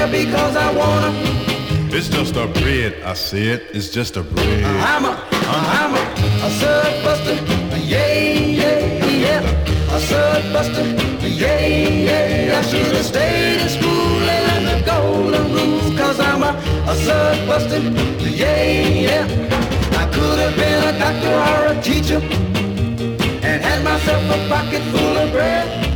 there because I wanna. It's just a bread, I said, it's just a bread. I'm a surf buster, yeah, yeah, yeah. A surf buster, yeah, yeah. I should have stayed in school and learned the golden rules, cause I'm a surf buster, yeah, yeah. I could have been a doctor or a teacher and had myself a pocket full of bread.